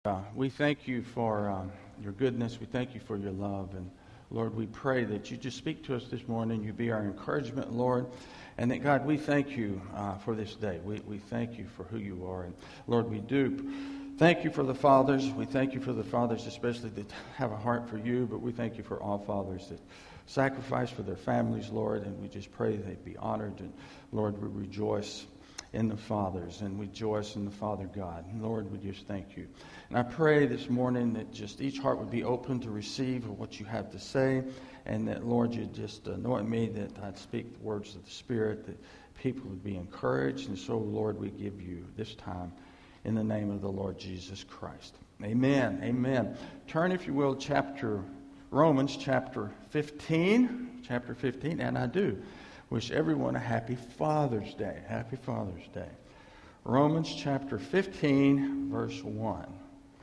We thank you for your goodness. We thank you for your love. And Lord, we pray that you just speak to us this morning. You be our encouragement, Lord. And that, God, we thank you for this day. We thank you for who you are. And Lord, we do thank you for the fathers. We thank you for the fathers especially that have a heart for you. But we thank you for all fathers that sacrifice for their families, Lord. And we just pray they be honored. And Lord, we rejoice in the fathers and we rejoice in the Father God. And Lord, we just thank you. And I pray this morning that just each heart would be open to receive what you have to say, and that, Lord, you just anoint me that I'd speak the words of the Spirit, that people would be encouraged. And so, Lord, we give you this time in the name of the Lord Jesus Christ. Amen. Amen. Turn, if you will, Romans chapter 15. Chapter 15, and I do wish everyone a happy Father's Day. Happy Father's Day. Romans chapter 15, verse 1.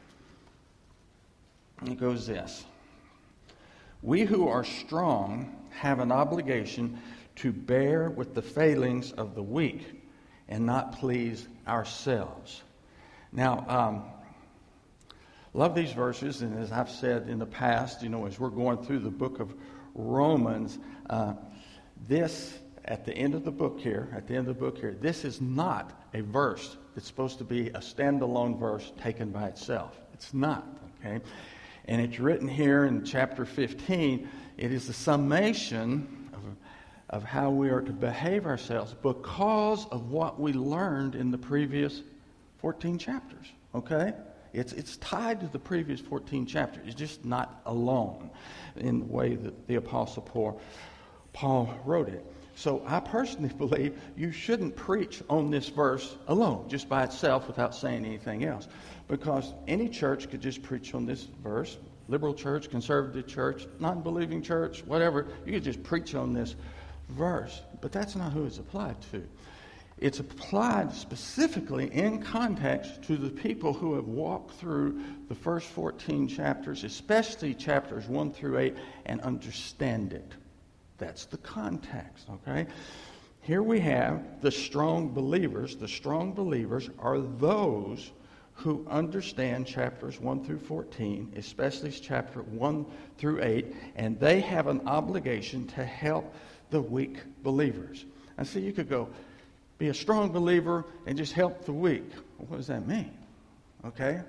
It goes this. We who are strong have an obligation to bear with the failings of the weak and not please ourselves. Now, love these verses, and as I've said in the past, as we're going through the book of Romans, this, at the end of the book here, this is not a verse that's supposed to be a standalone verse taken by itself. It's not, okay? And it's written here in chapter 15. It is a summation of how we are to behave ourselves because of what we learned in the previous 14 chapters, okay? It's tied to the previous 14 chapters. It's just not alone in the way that the Apostle Paul wrote it. So I personally believe you shouldn't preach on this verse alone, just by itself without saying anything else. Because any church could just preach on this verse. Liberal church, conservative church, non-believing church, whatever. You could just preach on this verse. But that's not who it's applied to. It's applied specifically in context to the people who have walked through the first 14 chapters, especially chapters 1 through 8, and understand it. That's the context, okay? Here we have the strong believers. The strong believers are those who understand chapters 1 through 14, especially chapter 1 through 8, and they have an obligation to help the weak believers. And so you could go, be a strong believer and just help the weak. Well, what does that mean? Okay?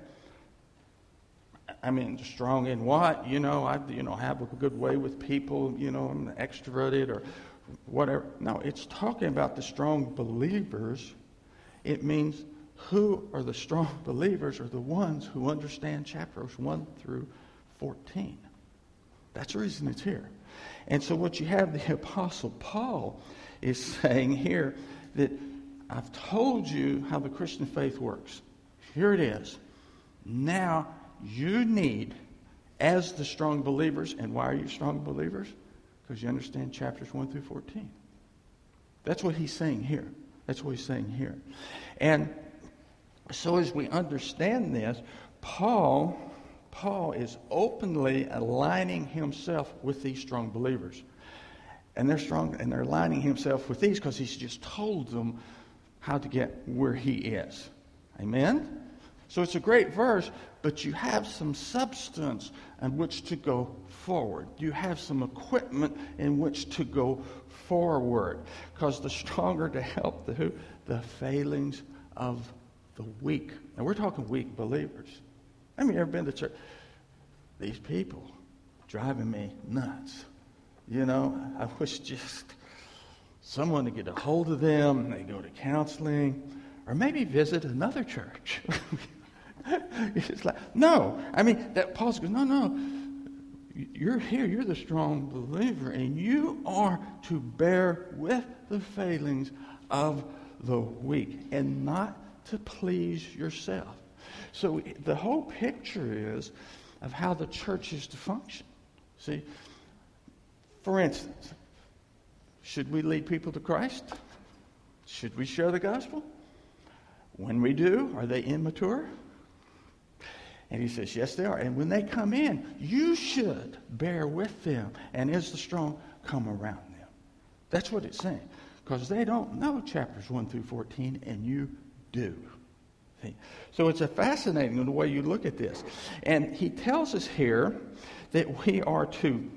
I mean, strong in what? I have a good way with people, I'm extroverted or whatever. No, it's talking about the strong believers. It means who are the strong believers are the ones who understand chapters 1 through 14. That's the reason it's here. And so what you have, the Apostle Paul is saying here that I've told you how the Christian faith works. Here it is. Now you need, as the strong believers, and why are you strong believers? Because you understand chapters 1 through 14. That's what he's saying here. And so as we understand this, Paul is openly aligning himself with these strong believers. And they're strong, and they're aligning himself with these because he's just told them how to get where he is. Amen? So it's a great verse, but you have some substance in which to go forward. You have some equipment in which to go forward. Because the stronger to help the failings of the weak. And we're talking weak believers. I mean, you ever been to church? These people driving me nuts. I wish just someone to get a hold of them. They go to counseling. Or maybe visit another church. It's like, no. I mean, that Paul goes, no. You're here. You're the strong believer. And you are to bear with the failings of the weak. And not to please yourself. So the whole picture is of how the church is to function. See, for instance, should we lead people to Christ? Should we share the gospel? When we do, are they immature? And he says, yes, they are. And when they come in, you should bear with them. And as the strong, come around them. That's what it's saying. Because they don't know chapters 1 through 14, and you do. So it's a fascinating the way you look at this. And he tells us here that we are to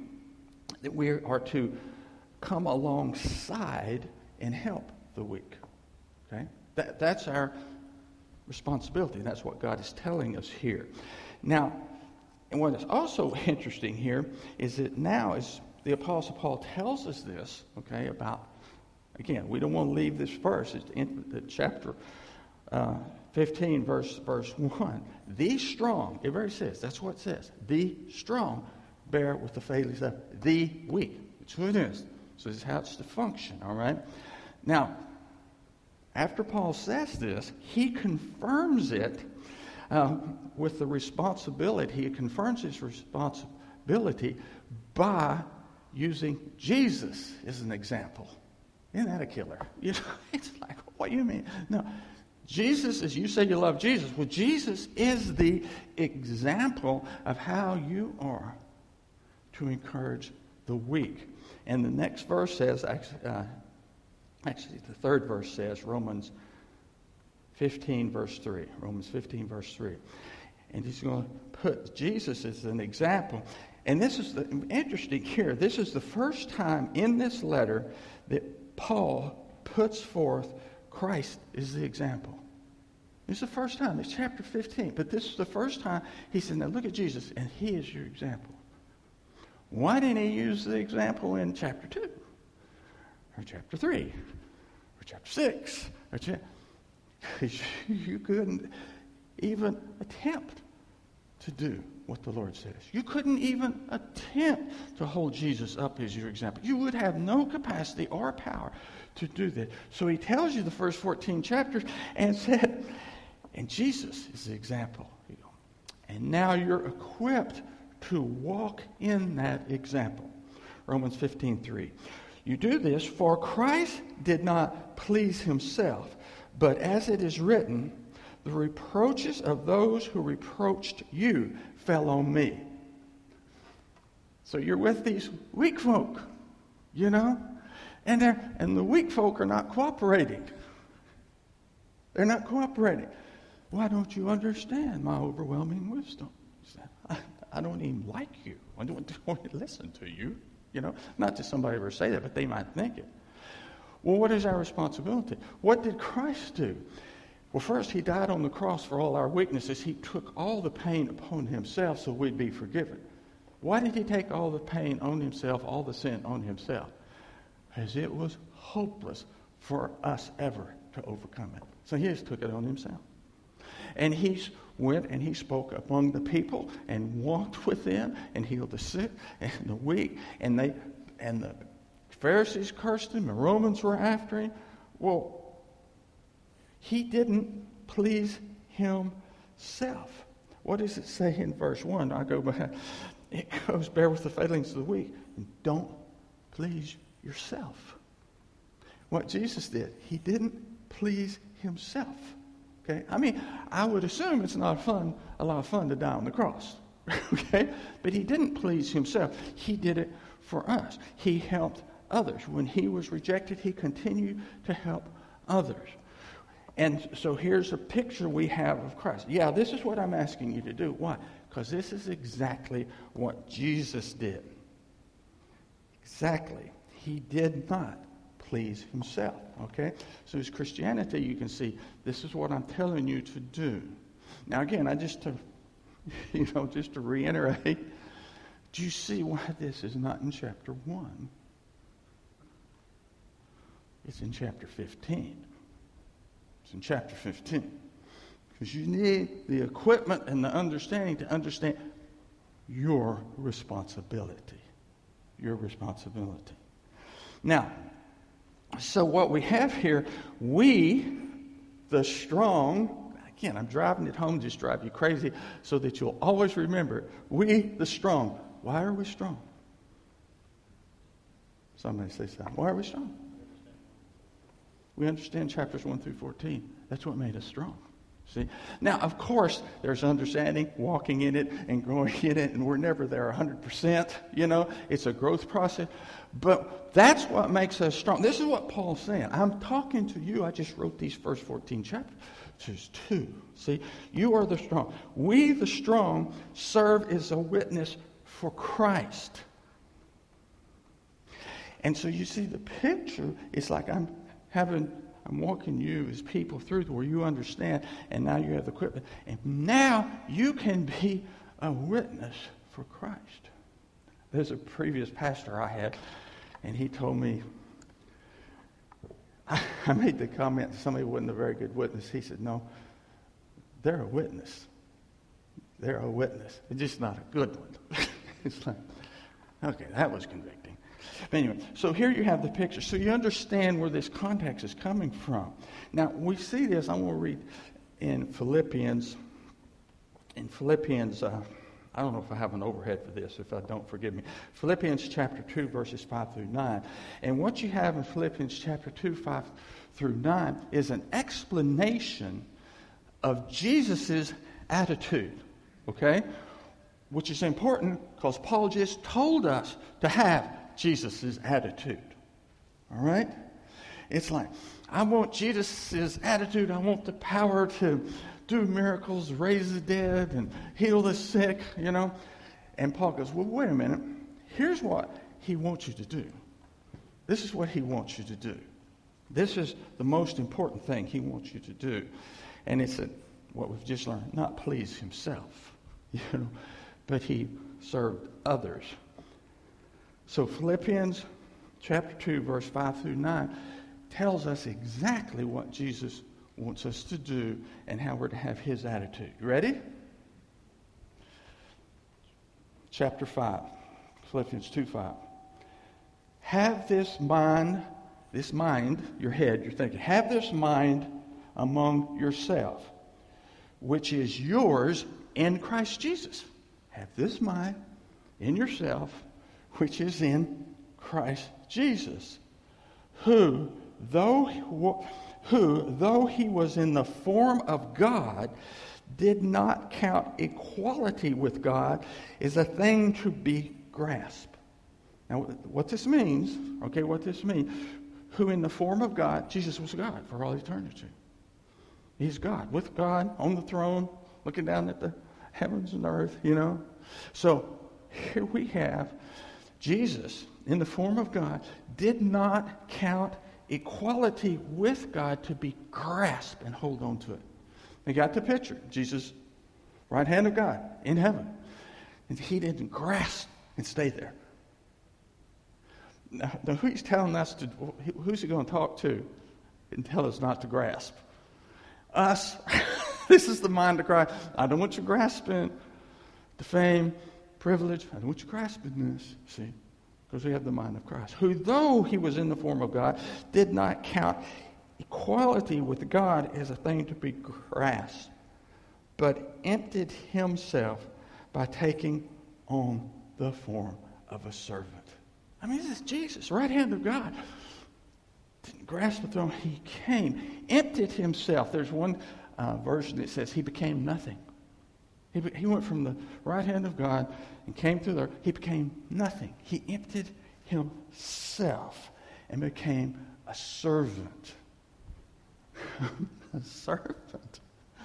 come alongside and help the weak. Okay? That's our responsibility. That's what God is telling us here. Now, and what is also interesting here is that now, as the Apostle Paul tells us this, okay, about, again, we don't want to leave this verse. It's in the chapter 15, verse 1. The strong, it very says, that's what it says. The strong bear with the failings of the weak. That's who it is. So this is how it's to function, all right? Now, after Paul says this, he confirms it with the responsibility. He confirms his responsibility by using Jesus as an example. Isn't that a killer? You know, it's like, what do you mean? No. Jesus, as you say you love Jesus, well, Jesus is the example of how you are to encourage the weak. And the next verse says, actually the third verse says, Romans 15, verse 3. Romans 15, verse 3. And he's going to put Jesus as an example. And this is interesting here. This is the first time in this letter that Paul puts forth Christ is the example. It's the first time. It's chapter 15. But this is the first time he said, now look at Jesus, and he is your example. Why didn't he use the example in chapter 2? Or chapter 3? Or chapter 6? You couldn't even attempt to do what the Lord says. You couldn't even attempt to hold Jesus up as your example. You would have no capacity or power to do that. So he tells you the first 14 chapters and said, and Jesus is the example. And now you're equipped to walk in that example. Romans 15:3. You do this, for Christ did not please himself, but as it is written, the reproaches of those who reproached you fell on me. So you're with these weak folk, you know? And the weak folk are not cooperating. They're not cooperating. Why don't you understand my overwhelming wisdom? I don't even like you. I don't want to listen to you. You know, not that somebody ever say that, but they might think it. Well, what is our responsibility? What did Christ do? Well, first, he died on the cross for all our weaknesses. He took all the pain upon himself so we'd be forgiven. Why did he take all the pain on himself, all the sin on himself? Because it was hopeless for us ever to overcome it. So he just took it on himself. And he went and he spoke among the people and walked with them and healed the sick and the weak. And the Pharisees cursed him. The Romans were after him. Well, he didn't please himself. What does it say in verse 1? I go back. It goes, bear with the failings of the weak and don't please yourself. What Jesus did, he didn't please himself. Okay? I mean, I would assume it's not a lot of fun to die on the cross. Okay? But he didn't please himself. He did it for us. He helped others. When he was rejected, he continued to help others. And so here's a picture we have of Christ. Yeah, this is what I'm asking you to do. Why? Because this is exactly what Jesus did. Exactly. He did not please himself. Okay? So as Christianity, you can see, this is what I'm telling you to do. Now again, just to reiterate, do you see why this is not in chapter 1? It's in chapter 15. It's in chapter 15. Because you need the equipment and the understanding to understand your responsibility. Your responsibility. Now, so what we have here, we, the strong, again, I'm driving it home, just drive you crazy, so that you'll always remember, we, the strong. Why are we strong? Somebody say something. Why are we strong? We understand chapters 1 through 14. That's what made us strong. See? Now, of course, there's understanding, walking in it, and growing in it, and we're never there 100%. You know, it's a growth process. But that's what makes us strong. This is what Paul's saying. I'm talking to you. I just wrote these first 14 chapters There's two. See, you are the strong. We, the strong, serve as a witness for Christ. And so you see the picture, it's like I'm walking you as people through where you understand, and now you have the equipment. And now you can be a witness for Christ. There's a previous pastor I had, and he told me, I made the comment that somebody wasn't a very good witness. He said, no, they're a witness. They're a witness. It's just not a good one. It's like, okay, that was convicting. But anyway, so here you have the picture. So you understand where this context is coming from. Now, we see this. I'm going to read in Philippians. In Philippians, I don't know if I have an overhead for this. If I don't, forgive me. Philippians chapter 2, verses 5 through 9. And what you have in Philippians chapter 2, 5 through 9 is an explanation of Jesus' attitude. Okay? Which is important because Paul just told us to have Jesus' attitude. All right? It's like, I want Jesus' attitude. I want the power to do miracles, raise the dead, and heal the sick, you know. And Paul goes, well, wait a minute. Here's what he wants you to do. This is what he wants you to do. This is the most important thing he wants you to do. And it's what we've just learned, not please himself, you know, but he served others. So Philippians chapter 2, verse 5 through 9 tells us exactly what Jesus wants us to do and how we're to have his attitude. You ready? Chapter 5, Philippians 2:5. Have this mind, your head, you're thinking, have this mind among yourself, which is yours in Christ Jesus. Have this mind in yourself, which is in Christ Jesus, who, though he was in the form of God, did not count equality with God as a thing to be grasped. Now, what this means, who in the form of God, Jesus was God for all eternity. He's God, with God, on the throne, looking down at the heavens and earth, you know. So, here we have Jesus, in the form of God, did not count equality with God to be grasped and hold on to it. They got the picture. Jesus, right hand of God, in heaven. And he didn't grasp and stay there. Now who he's telling us to, who's he going to talk to and tell us not to grasp? Us. This is the mind of Christ. I don't want you grasping the fame, privilege. I don't want you grasping this. See? Because we have the mind of Christ. Who, though he was in the form of God, did not count equality with God as a thing to be grasped, but emptied himself by taking on the form of a servant. I mean, this is Jesus, right hand of God. Didn't grasp the throne. He came, emptied himself. There's one version that says he became nothing. He went from the right hand of God and came through there. He became nothing. He emptied himself and became a servant. A servant.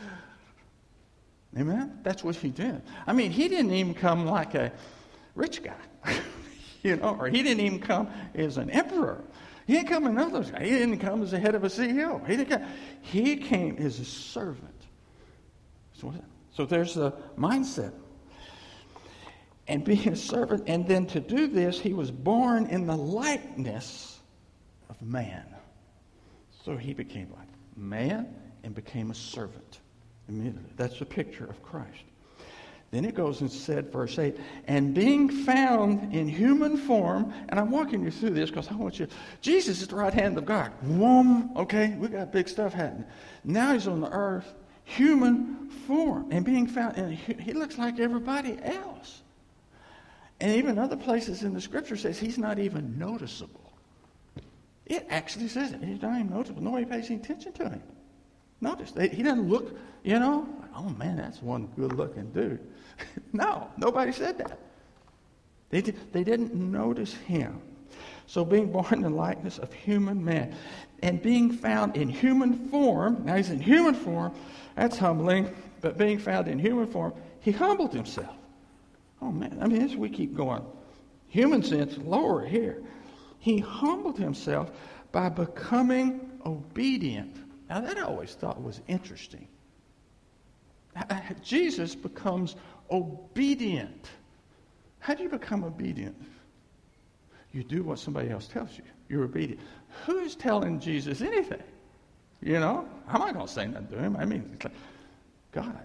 Amen? That's what he did. I mean, he didn't even come like a rich guy, you know, or he didn't even come as an emperor. He didn't come in others. He didn't come as the head of a CEO. He came as a servant. So there's the mindset. And being a servant, and then to do this, he was born in the likeness of man. So he became like man and became a servant immediately. That's the picture of Christ. Then it goes and said, verse 8, and being found in human form, and I'm walking you through this because I want you, Jesus is the right hand of God. Whoom, okay, we got big stuff happening. Now he's on the earth, human form, and being found, and he looks like everybody else. And even other places in the scripture says he's not even noticeable. It actually says it. He's not even noticeable. Nobody pays any attention to him. Notice, he doesn't look, you know, oh man, that's one good-looking dude. No, nobody said that. They didn't notice him. So being born in the likeness of human man and being found in human form, now he's in human form, that's humbling, but being found in human form, he humbled himself. Oh man, I mean, as we keep going, human sense, lower here. He humbled himself by becoming obedient. Now that I always thought was interesting. Jesus becomes obedient. How do you become obedient? You do what somebody else tells you. You're obedient. Who's telling Jesus anything? You know? I'm not going to say nothing to him. I mean, it's like, God.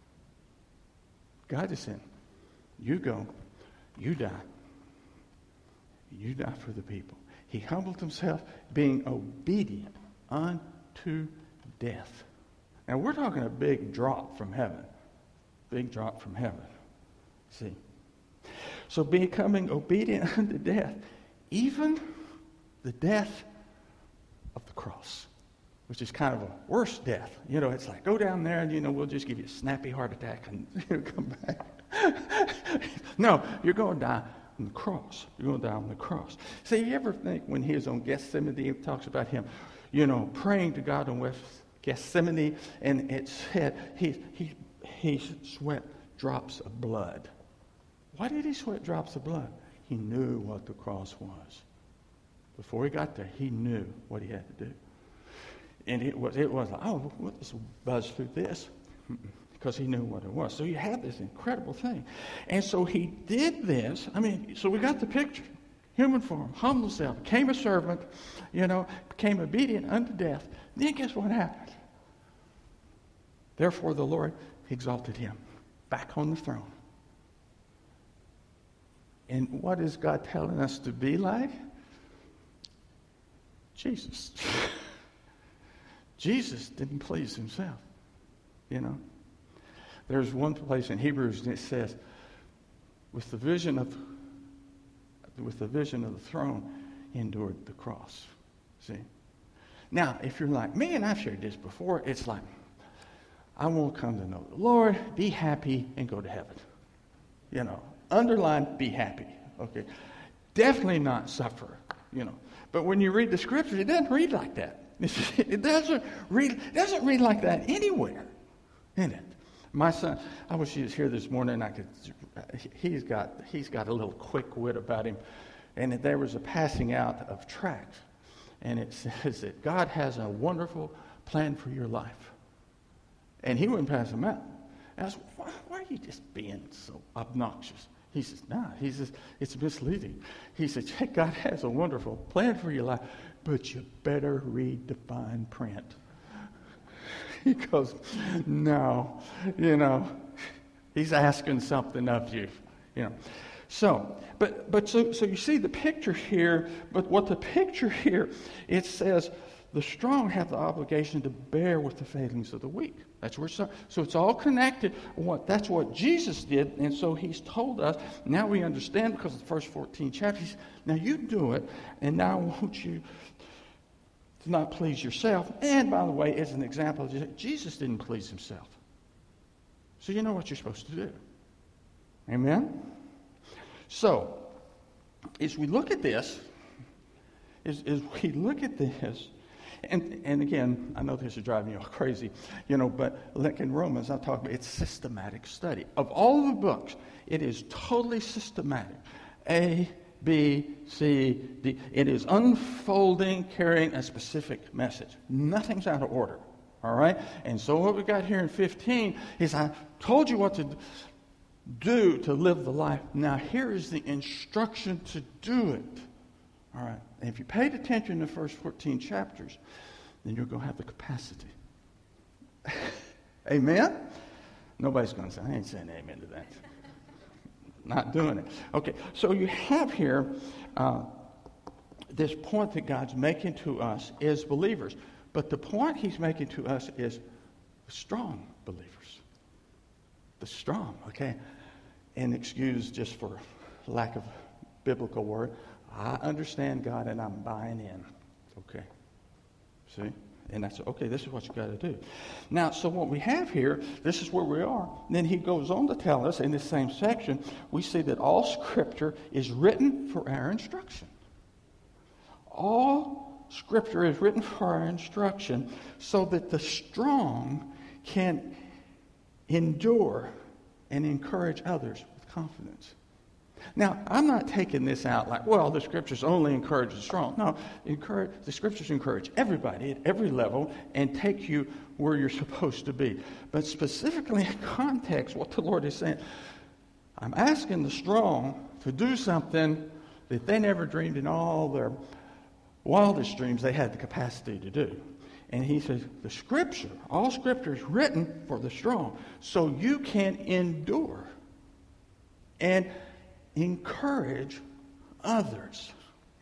God is saying, you go, you die. You die for the people. He humbled himself, being obedient unto death. Now, we're talking a big drop from heaven. Big drop from heaven. See? So becoming obedient unto death, even the death of the cross, which is kind of a worse death. You know, it's like, go down there and, we'll just give you a snappy heart attack and come back. No, you're going to die on the cross. You're going to die on the cross. See, you ever think when he was on Gethsemane, it talks about him, praying to God on Gethsemane, and it said he sweat drops of blood. Why did he sweat drops of blood? He knew what the cross was. Before he got there, he knew what he had to do. And it was like, oh, we'll just buzz through this. Because he knew what it was. So you have this incredible thing. And so he did this. So we got the picture. Human form, humbled himself, became a servant, became obedient unto death. Then guess what happened? Therefore the Lord exalted him back on the throne. And what is God telling us to be like? Jesus. Jesus didn't please himself. There's one place in Hebrews that says, with the vision of the throne, endured the cross. See? Now, if you're like me, and I've shared this before, it's like, I won't come to know the Lord, be happy, and go to heaven. Underline, be happy. Okay. Definitely not suffer. But when you read the scriptures, it doesn't read like that. It doesn't read like that anywhere in it. My son, I wish he was here this morning. He's got a little quick wit about him. And there was a passing out of tracts. And it says that God has a wonderful plan for your life. And he wouldn't pass them out. And I said, why are you just being so obnoxious? He says, he says, it's misleading. He says, God has a wonderful plan for your life, but you better read the fine print. He goes, no, he's asking something of you, So, so you see the picture here, but what the picture here, it says, the strong have the obligation to bear with the failings of the weak. That's where so it's all connected. That's what Jesus did, and so he's told us. Now we understand because of the first 14 chapters. Now you do it, and now I want you to not please yourself. And by the way, as an example, Jesus didn't please himself. So you know what you're supposed to do. Amen? So, as we look at this, and again, I know this is driving you all crazy, but like in Romans, I'm talking about it's systematic study. Of all the books, it is totally systematic. A, B, C, D. It is unfolding, carrying a specific message. Nothing's out of order. All right? And so what we got here in 15 is I told you what to do to live the life. Now here is the instruction to do it. All right? And if you paid attention to the first 14 chapters, then you're going to have the capacity. Amen? Nobody's going to say, I ain't saying amen to that. Not doing it. Okay, so you have here this point that God's making to us as believers. But the point he's making to us is strong believers. The strong, okay? And excuse just for lack of biblical word, I understand God and I'm buying in. Okay. See? And that's, okay, this is what you got to do. Now, so what we have here, this is where we are. Then he goes on to tell us in this same section, we see that all Scripture is written for our instruction. All Scripture is written for our instruction so that the strong can endure and encourage others with confidence. Now, I'm not taking this out like, well, the Scriptures only encourage the strong. No, the Scriptures encourage everybody at every level and take you where you're supposed to be. But specifically in context, what the Lord is saying, I'm asking the strong to do something that they never dreamed in all their wildest dreams they had the capacity to do. And he says, the Scripture, all Scripture is written for the strong, so you can endure and encourage others.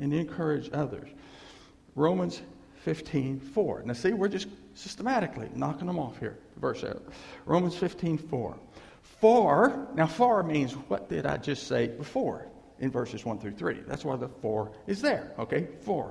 Romans 15:4. Now see, we're just systematically knocking them off here. Verse 8. Romans 15:4. For means, what did I just say before in verses 1 through 3? That's why the for is there. Okay, for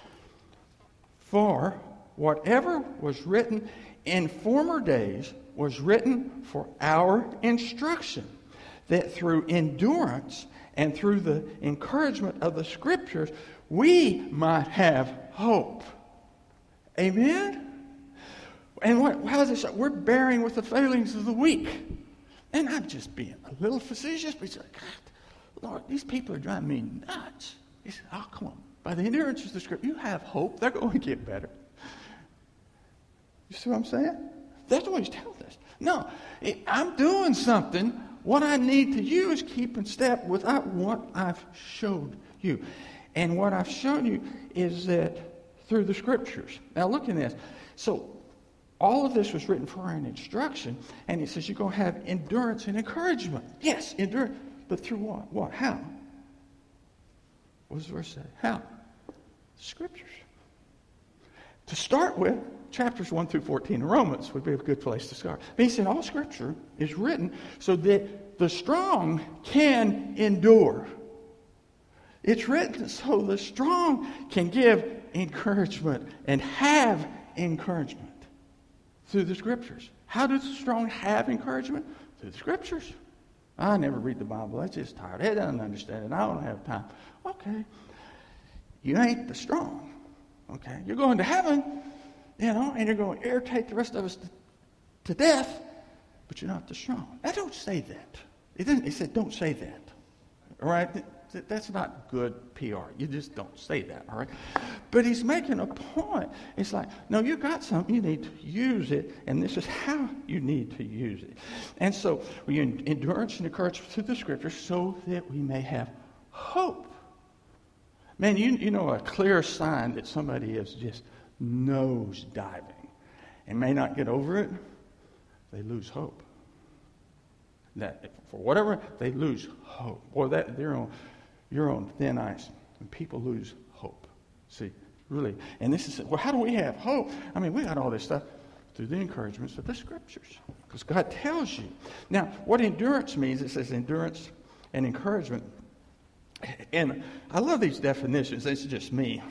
whatever was written in former days was written for our instruction, that through endurance and through the encouragement of the Scriptures, we might have hope. Amen? And how does it show? We're bearing with the failings of the weak. And I'm just being a little facetious, but it's like, God, Lord, these people are driving me nuts. He said, oh, come on. By the endurance of the Scripture, you have hope. They're going to get better. You see what I'm saying? That's what he's telling us. No, I'm doing something. What I need to do is keep in step with what I've showed you. And what I've shown you is that through the Scriptures. Now look at this. So all of this was written for our instruction. And it says you're going to have endurance and encouragement. Yes, endurance. But through what? What? How? What does the verse say? How? Scriptures. To start with, chapters 1 through 14 in Romans would be a good place to start. But he said all Scripture is written so that the strong can endure. It's written so the strong can give encouragement and have encouragement through the Scriptures. How does the strong have encouragement? Through the Scriptures. I never read the Bible. That's just tired. It doesn't understand it. I don't have time. Okay. You ain't the strong. Okay. You're going to heaven, and you're going to irritate the rest of us to death, but you're not the strong. Now, don't say that. It said, don't say that. All right? That's not good PR. You just don't say that, all right? But he's making a point. It's like, no, you got something. You need to use it, and this is how you need to use it. And so we endurance and encouragement through the Scriptures so that we may have hope. Man, you know a clear sign that somebody is just nose diving and may not get over it, they lose hope. That for whatever, they lose hope. Boy, that you're on thin ice when people lose hope. See, really. And this is, well, how do we have hope? I mean, we got all this stuff through the encouragements of the Scriptures. Because God tells you. Now, what endurance means, it says endurance and encouragement. And I love these definitions. It's just me.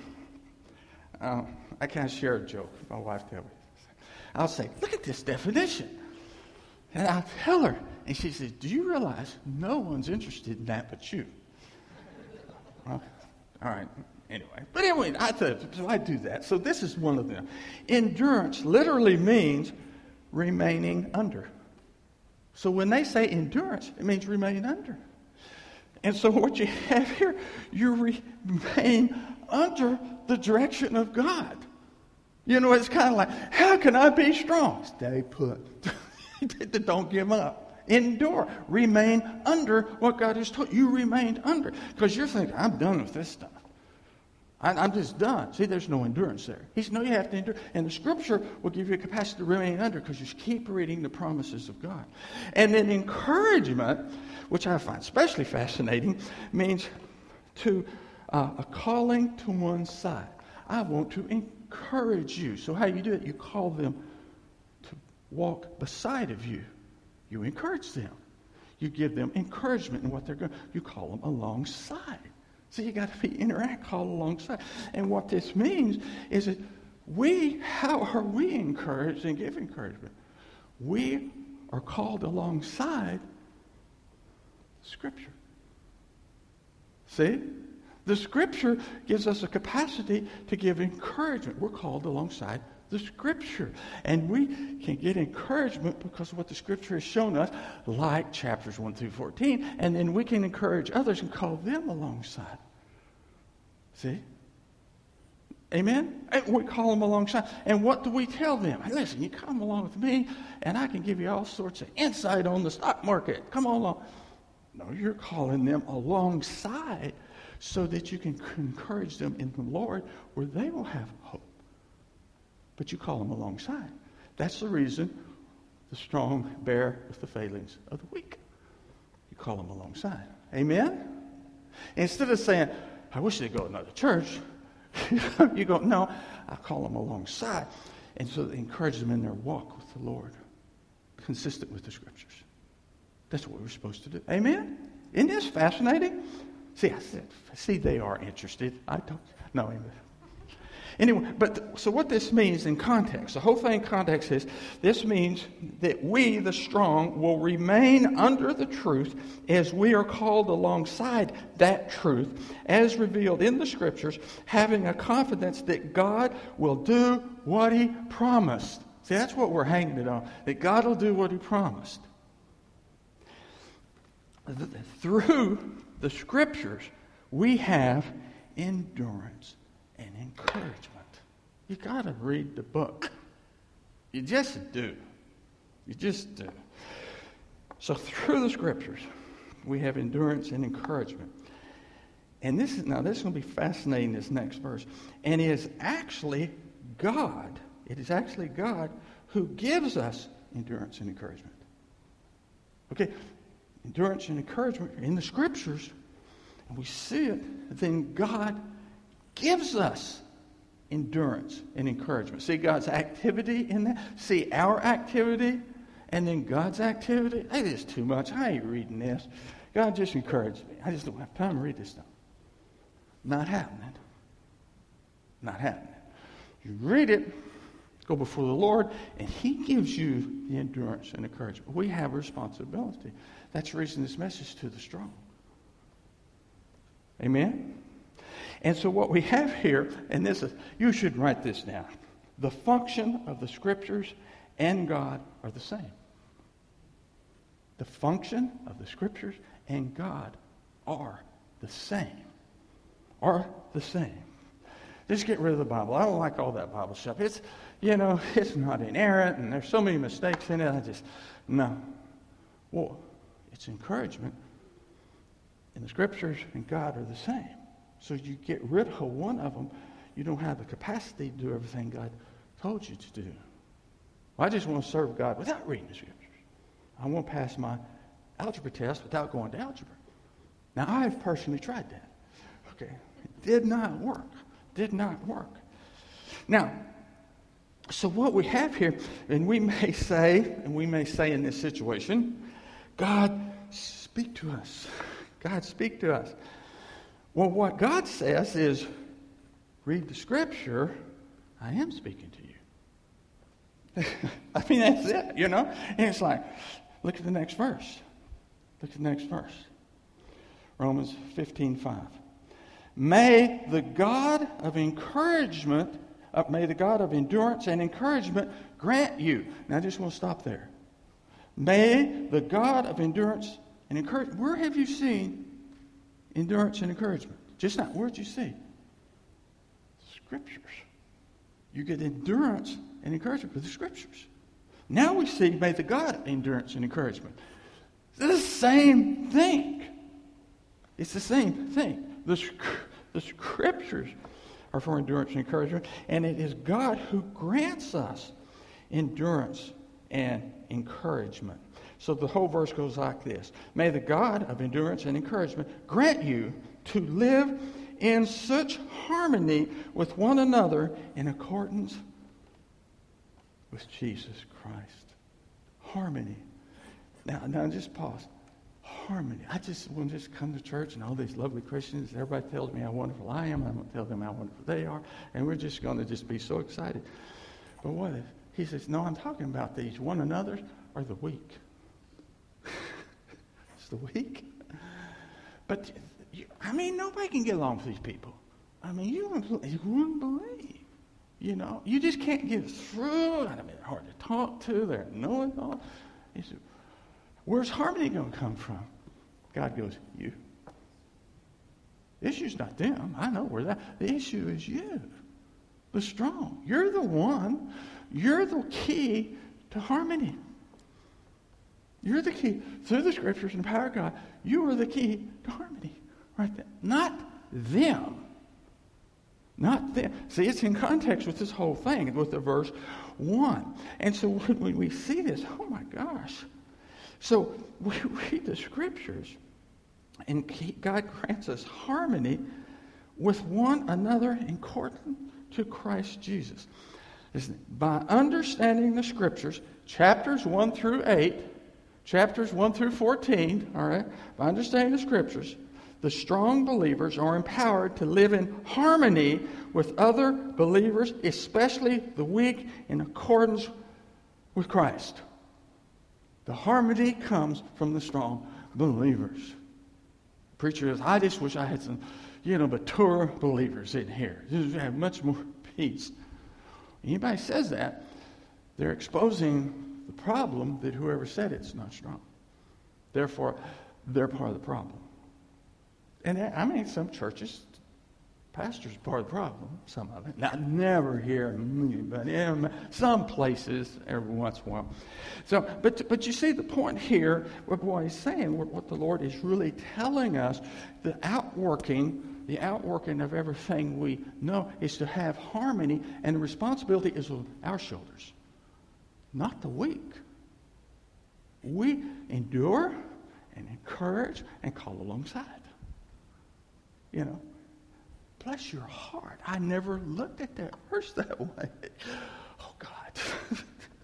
I kind of share a joke. My wife tells me. I'll say, look at this definition. And I'll tell her. And she says, do you realize no one's interested in that but you? Well, all right. Anyway. But anyway, so I do that. So this is one of them. Endurance literally means remaining under. So when they say endurance, it means remain under. And so what you have here, you remain under the direction of God. You know, it's kind of like, how can I be strong? Stay put. Don't give up. Endure. Remain under what God has told you. You remain under. Because you're thinking, I'm done with this stuff. I'm just done. See, there's no endurance there. He said, no, you have to endure. And the Scripture will give you a capacity to remain under because you keep reading the promises of God. And then encouragement, which I find especially fascinating, means to a calling to one side. I want to encourage you. So how you do it? You call them to walk beside of you. You encourage them. You give them encouragement in what they're going. You call them alongside. So you got to call alongside. And what this means is that how are we encouraged and give encouragement? We are called alongside Scripture. See? The Scripture gives us a capacity to give encouragement. We're called alongside the Scripture. And we can get encouragement because of what the Scripture has shown us, like chapters 1 through 14. And then we can encourage others and call them alongside. See? Amen? And we call them alongside. And what do we tell them? Hey, listen, you come along with me, and I can give you all sorts of insight on the stock market. Come on along. No, you're calling them alongside so that you can encourage them in the Lord where they will have hope. But you call them alongside. That's the reason the strong bear with the failings of the weak. You call them alongside. Amen? Instead of saying, I wish they'd go to another church, you go, no, I call them alongside. And so encourage them in their walk with the Lord, consistent with the Scriptures. That's what we're supposed to do. Amen? Isn't this fascinating? See, they are interested. I don't know. Amen. Anyway, so what this means in context, the whole thing in context is, this means that we, the strong, will remain under the truth as we are called alongside that truth, as revealed in the Scriptures, having a confidence that God will do what He promised. See, that's what we're hanging it on, that God will do what He promised. Through the Scriptures, we have endurance and encouragement. You got to read the book. You just do. You just do. So through the Scriptures, we have endurance and encouragement. And this is going to be fascinating, this next verse. And it is actually God who gives us endurance and encouragement. Okay? Endurance and encouragement in the Scriptures, and we see it, then God gives us endurance and encouragement. See God's activity in that? See our activity and then God's activity? Hey, this is too much. I ain't reading this. God just encouraged me. I just don't have time to read this stuff. Not happening. Not happening. You read it, go before the Lord, and He gives you the endurance and encouragement. We have a responsibility. That's the reason this message to the strong. Amen? And so what we have here, and this is, you should write this down. The function of the Scriptures and God are the same. The function of the Scriptures and God are the same. Are the same. Just get rid of the Bible. I don't like all that Bible stuff. It's not inerrant, and there's so many mistakes in it. No. Well, it's encouragement. And the Scriptures and God are the same. So you get rid of one of them, you don't have the capacity to do everything God told you to do. Well, I just want to serve God without reading the Scriptures. I want to pass my algebra test without going to algebra. Now, I have personally tried that. Okay. It did not work. Did not work. Now, so what we have here, and we may say in this situation, God, speak to us. God, speak to us. Well, what God says is, read the Scripture, I am speaking to you. I mean, that's it, And it's like, look at the next verse. Look at the next verse. Romans 15:5. May the God of encouragement, may the God of endurance and encouragement grant you. Now, I just want to stop there. May the God of endurance and encouragement. Where have you seen endurance and encouragement? Just not. Where'd you see? Scriptures. You get endurance and encouragement with the Scriptures. Now we see, may the God of endurance and encouragement. It's the same thing. It's the same thing. The Scriptures are for endurance and encouragement, and it is God who grants us endurance and encouragement. So the whole verse goes like this. May the God of endurance and encouragement grant you to live in such harmony with one another in accordance with Jesus Christ. Harmony. Now just pause. Harmony. I just want to just come to church and all these lovely Christians, everybody tells me how wonderful I am. I'm going to tell them how wonderful they are. And we're just going to just be so excited. But what if? He says, no, I'm talking about these one another are the weak. It's the weak. But I mean, nobody can get along with these people. I mean, you wouldn't believe. You know, you just can't get through. I mean, they're hard to talk to. They're know-it-all. He said, where's harmony going to come from? God goes, you. The issue's not them. I know where that. The issue is you. The strong. You're the one. You're the key to harmony. You're the key. Through the scriptures and the power of God, you are the key to harmony. Right there. Not them. Not them. See, it's in context with this whole thing, with the verse 1. And so when we see this, oh my gosh. So we read the scriptures, and God grants us harmony with one another according to Christ Jesus. By understanding the scriptures, chapters 1 through 8, chapters 1 through 14, all right, by understanding the scriptures, the strong believers are empowered to live in harmony with other believers, especially the weak, in accordance with Christ. The harmony comes from the strong believers. The preacher says, I just wish I had some, mature believers in here. Just have much more peace. Anybody says that, they're exposing the problem that whoever said it's not strong. Therefore, they're part of the problem. And I mean, some churches, pastors are part of the problem, some of it. Now, I never hear anybody, some places, every once in a while. So, but you see the point here, what he's saying, what the Lord is really telling us, the outworking of everything we know is to have harmony, and the responsibility is on our shoulders, not the weak. We endure and encourage and call alongside. Bless your heart. I never looked at that verse that way. Oh, God.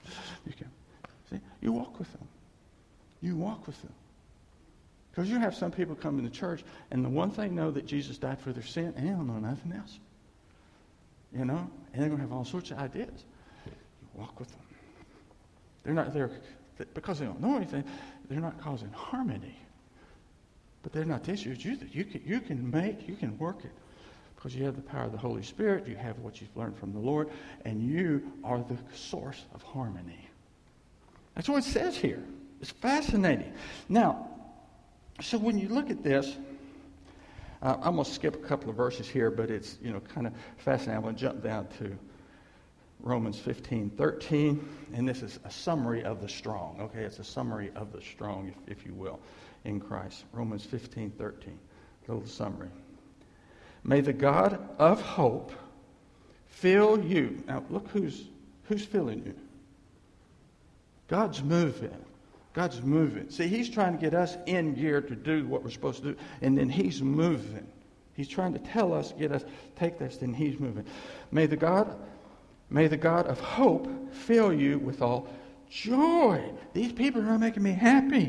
You walk with them. You walk with them. Because you have some people come into church, and the one thing they know that Jesus died for their sin, and they don't know nothing else. And they're going to have all sorts of ideas. You walk with them. They're not there because they don't know anything. They're not causing harmony. But they're not the issue. It's you that you can work it. Because you have the power of the Holy Spirit, you have what you've learned from the Lord, and you are the source of harmony. That's what it says here. It's fascinating. Now, so when you look at this, I'm going to skip a couple of verses here, but it's kind of fascinating. I'm going to jump down to Romans 15:13, and this is a summary of the strong. Okay, it's a summary of the strong, if you will, in Christ. Romans 15:13, little summary. May the God of hope fill you. Now look who's filling you. God's moving. God's moving. See, He's trying to get us in gear to do what we're supposed to do, and then He's moving. He's trying to tell us, get us, take this, then He's moving. May the God of hope fill you with all joy. These people are not making me happy.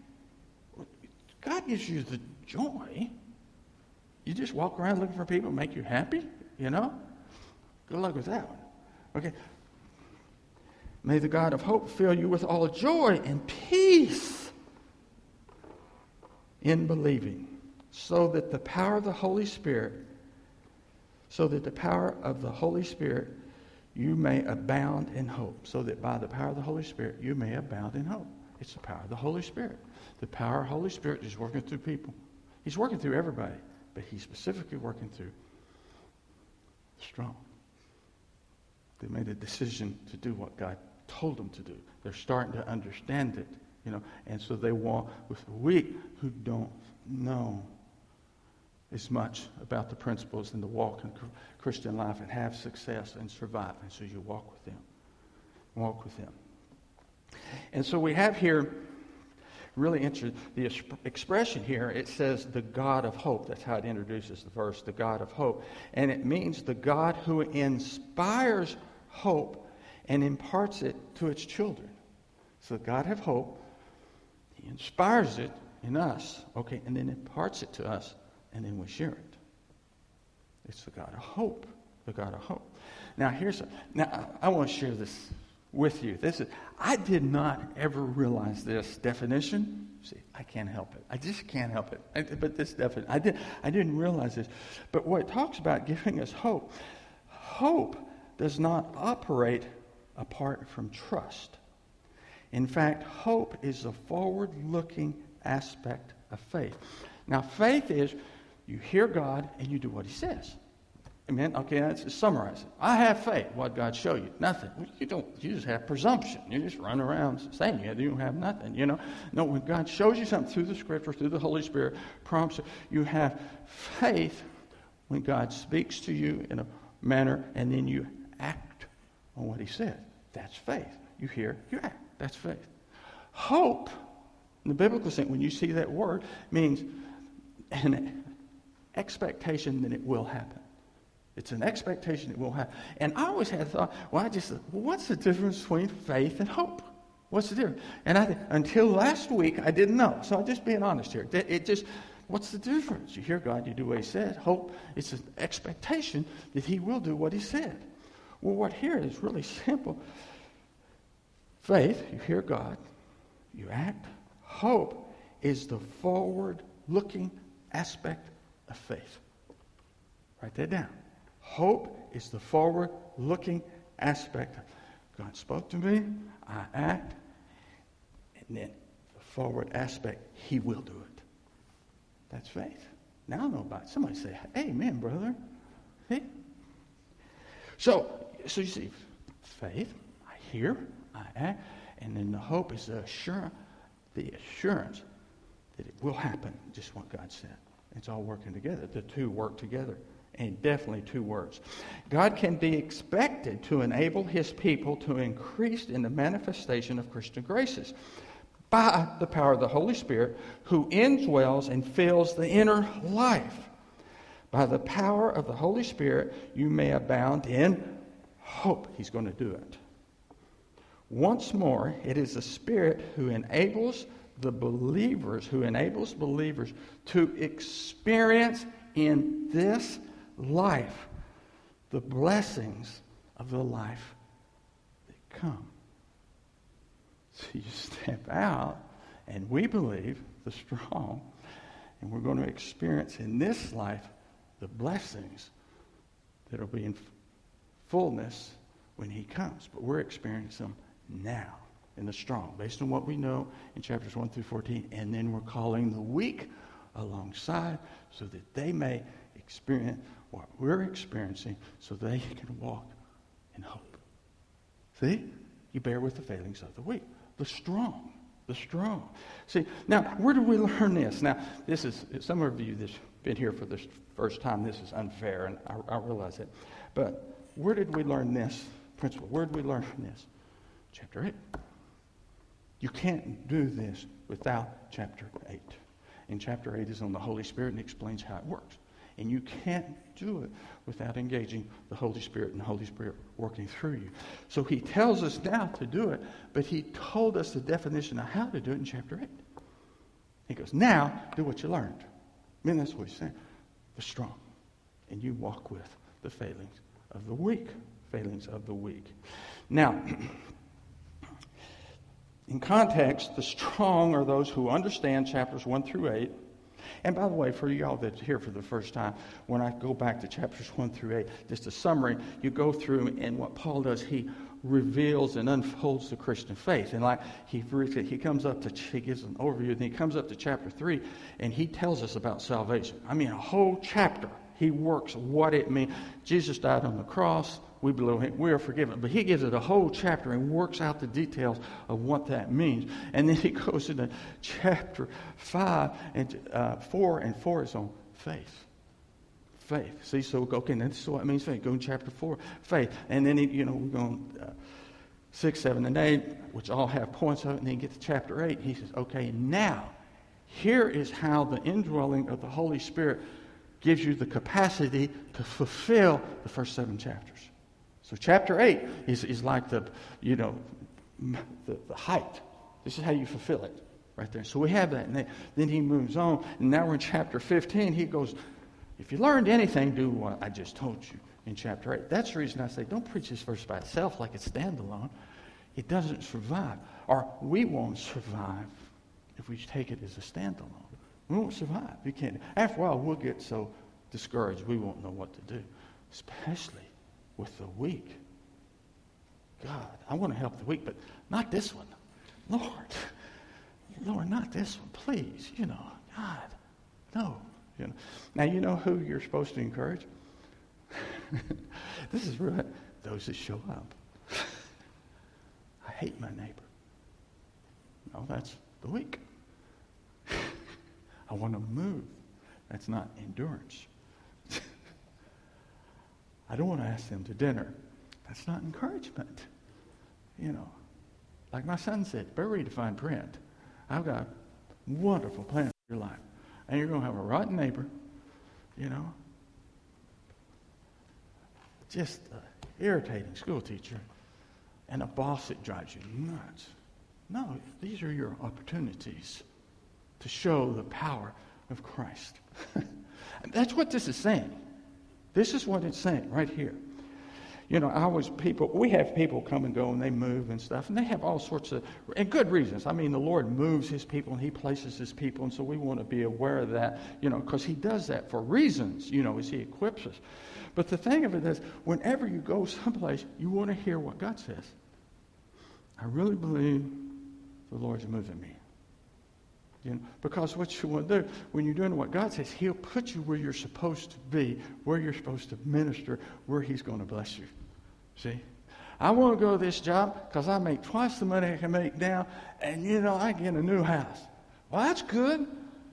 God gives you the joy. You just walk around looking for people to make you happy, Good luck with that one. Okay. May the God of hope fill you with all joy and peace in believing, so that the power of the Holy Spirit, you may abound in hope. So that by the power of the Holy Spirit, you may abound in hope. It's the power of the Holy Spirit. The power of the Holy Spirit is working through people. He's working through everybody, but He's specifically working through the strong. They made a decision to do what God told them to do. They're starting to understand it, and so they walk with the weak who don't know as much about the principles and the walk in Christian life and have success and survive. And so you walk with them. Walk with them. And so we have here, really interesting, the expression here, it says the God of hope. That's how it introduces the verse, the God of hope. And it means the God who inspires hope and imparts it to its children. So the God of hope, He inspires it in us, okay, and then imparts it to us, and then we share it. It's the God of hope. The God of hope. Now, I want to share this with you. I did not ever realize this definition. See, I can't help it. I just can't help it. But this definition, I didn't realize this. But what it talks about giving us hope, hope does not operate apart from trust. In fact, hope is a forward-looking aspect of faith. Now, faith is you hear God and you do what He says. Amen? Okay, let's summarize it. I have faith. What God show you? Nothing. You don't. You just have presumption. You just run around saying you don't have nothing. You know. No, when God shows you something through the Scripture, through the Holy Spirit, prompts you have faith when God speaks to you in a manner, and then you act on what He said. That's faith. You hear, you act. That's faith. Hope, in the biblical sense, when you see that word, means an expectation that it will happen. It's an expectation it will happen. And I always had thought, what's the difference between faith and hope? What's the difference? And until last week, I didn't know. So I'm just being honest here. What's the difference? You hear God, you do what He said. Hope, it's an expectation that He will do what He said. Well, what here is really simple. Faith, you hear God, you act. Hope is the forward-looking aspect of faith. Write that down. Hope is the forward-looking aspect. God spoke to me, I act, and then the forward aspect, He will do it. That's faith. Now I know about it. Somebody say, amen, brother. See? So you see, faith, I hear, I act, and then the hope is the assurance that it will happen, just what God said. It's all working together. The two work together. And definitely two words. God can be expected to enable His people to increase in the manifestation of Christian graces by the power of the Holy Spirit who indwells and fills the inner life. By the power of the Holy Spirit, you may abound in hope. He's going to do it. Once more, it is the Spirit who enables believers to experience in this life the blessings of the life that come. So you step out, and we believe the strong, and we're going to experience in this life the blessings that will be in fullness when He comes. But we're experiencing them now in the strong, based on what we know in chapters 1 through 14, and then we're calling the weak alongside so that they may experience what we're experiencing so they can walk in hope. See? You bear with the failings of the weak. The strong. See, now, where do we learn this? Now, this is, some of you that's been here for the first time, this is unfair, and I realize it. But where did we learn this principle? Where did we learn this? Chapter 8. You can't do this without chapter 8. And chapter 8 is on the Holy Spirit and explains how it works. And you can't do it without engaging the Holy Spirit and the Holy Spirit working through you. So He tells us now to do it, but He told us the definition of how to do it in chapter 8. He goes, now do what you learned. I mean, that's what He's saying. The strong. And you walk with the failings of the weak. Now, in context, the strong are those who understand chapters 1 through 8. And by the way, for y'all that's here for the first time, when I go back to chapters 1 through 8, just a summary, you go through, and what Paul does, he reveals and unfolds the Christian faith. And like he comes up to, he gives an overview, and he comes up to chapter 3, and he tells us about salvation. I mean, a whole chapter. He works what it means. Jesus died on the cross. We believe Him. We are forgiven. But he gives it a whole chapter and works out the details of what that means. And then he goes into chapter 5 and 4, and 4 is on faith. Faith. See, so okay, that's what it means. Faith. Go in chapter 4, faith, and then we're going 6, 7, and 8, which all have points of it. And then you get to chapter 8. He says, okay, now here is how the indwelling of the Holy Spirit gives you the capacity to fulfill the first 7 chapters. So chapter 8 is like the height. This is how you fulfill it right there. So we have that. And then he moves on. And now we're in chapter 15. He goes, if you learned anything, do what I just told you in chapter 8. That's the reason I say don't preach this verse by itself like it's standalone. it doesn't survive. Or we won't survive if we take it as a standalone. We won't survive. You can't. After a while, we'll get so discouraged we won't know what to do, especially with the weak. God, I want to help the weak, but not this one. Lord, not this one, please. God, no. Now, you know who you're supposed to encourage? This is real. Those that show up. I hate my neighbor. No, that's the weak. I want to move. That's not endurance. I don't want to ask them to dinner. That's not encouragement. Like my son said, very defined print. I've got a wonderful plan for your life. And you're going to have a rotten neighbor, just an irritating school teacher, and a boss that drives you nuts. No, these are your opportunities to show the power of Christ. That's what this is saying. This is what it's saying right here. We have people come and go and they move and stuff, and they have all sorts of, and good reasons. I mean, the Lord moves his people and he places his people, and so we want to be aware of that, because he does that for reasons, as he equips us. But the thing of it is, whenever you go someplace, you want to hear what God says. I really believe the Lord's moving me. Because what you want to do, when you're doing what God says, he'll put you where you're supposed to be, where you're supposed to minister, where he's going to bless you. See? I want to go to this job because I make twice the money I can make now, and, I get a new house. Well, that's good.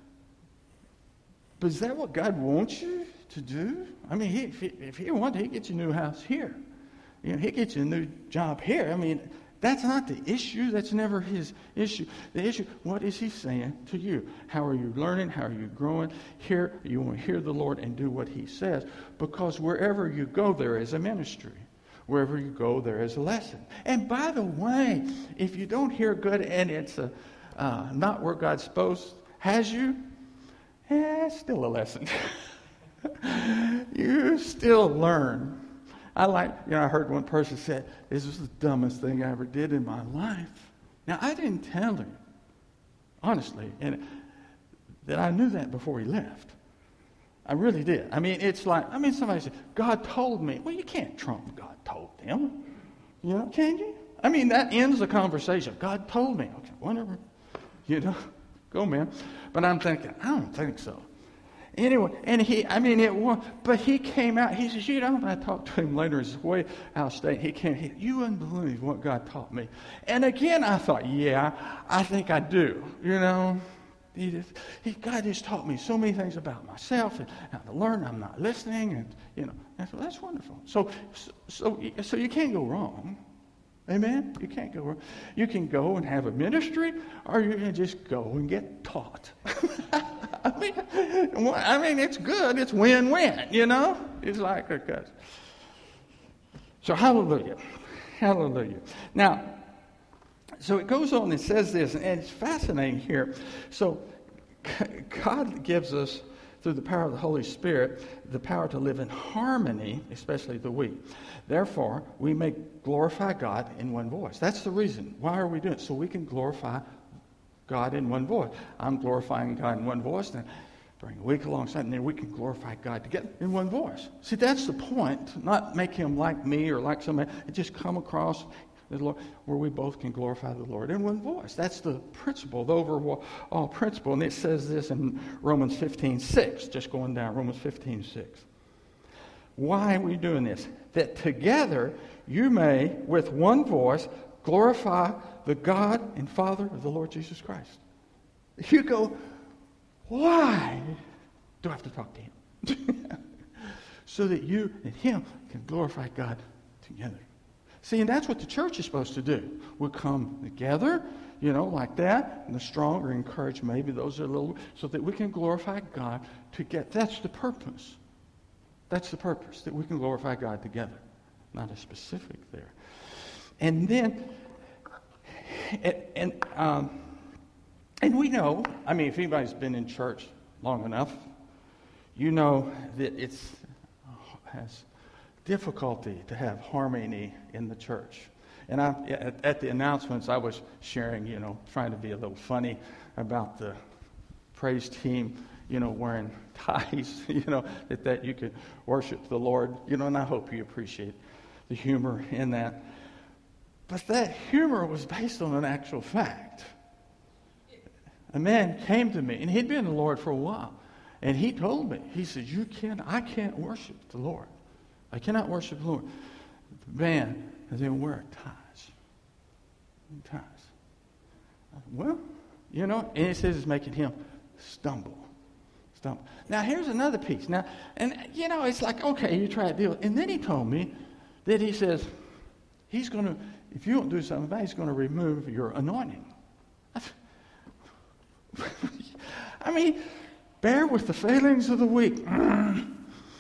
But is that what God wants you to do? I mean, if he wants, he gets you a new house here. He gets you a new job here. I mean, that's not the issue. That's never his issue. The issue, what is he saying to you? How are you learning? How are you growing? Here, you want to hear the Lord and do what he says. Because wherever you go, there is a ministry. Wherever you go, there is a lesson. And by the way, if you don't hear good and it's not where God has you, it's still a lesson. You still learn. I heard one person say, this was the dumbest thing I ever did in my life. Now, I didn't tell him, honestly, and that I knew that before he left. I really did. I mean, it's like, somebody said, God told me. Well, you can't trump God told them. Can you? I mean, that ends the conversation. God told me. Okay, whatever. Go, man. But I'm thinking, I don't think so. Anyway, but he came out. He says, I talked to him later. He's way out of state. You wouldn't believe what God taught me. And again, I thought, yeah, I think I do. God just taught me so many things about myself and how to learn. I'm not listening, and that's wonderful. So you can't go wrong. Amen? You can't go wrong. You can go and have a ministry, or you can just go and get taught. I mean, it's good. It's win-win, It's like, okay. So hallelujah. Hallelujah. Now, so it goes on and says this, and it's fascinating here. So God gives us, through the power of the Holy Spirit, the power to live in harmony, especially the weak. Therefore, we may glorify God in one voice. That's the reason. Why are we doing it? So we can glorify God in one voice. I'm glorifying God in one voice, then bring a week alongside, and then we can glorify God together in one voice. See, that's the point. Not make him like me or like somebody. It just come across the Lord, where we both can glorify the Lord in one voice. That's the principle, the overall principle. And it says this in Romans 15:6, just going down, Romans 15:6. Why are we doing this? That together you may, with one voice, glorify the God and Father of the Lord Jesus Christ. You go, why do I have to talk to him? So that you and him can glorify God together. See, and that's what the church is supposed to do. We'll come together, like that, and the stronger encourage maybe those that are a little, so that we can glorify God together. That's the purpose. That's the purpose, that we can glorify God together. Not a specific there. And then, and we know, if anybody's been in church long enough, you know that has difficulty to have harmony in the church. And at the announcements, I was sharing, trying to be a little funny about the praise team, wearing ties, that you could worship the Lord, and I hope you appreciate the humor in that. But that humor was based on an actual fact. A man came to me, and he'd been in the Lord for a while, and he told me, he said, I can't worship the Lord. I cannot worship the Lord. The man didn't wear ties. Ties. Well, and it says it's making him stumble. Now, here's another piece. Now, and, it's like, okay, you try to deal with it. And then he told me that he says, he's going to, if you don't do something about it, he's going to remove your anointing. I mean, bear with the failings of the weak. And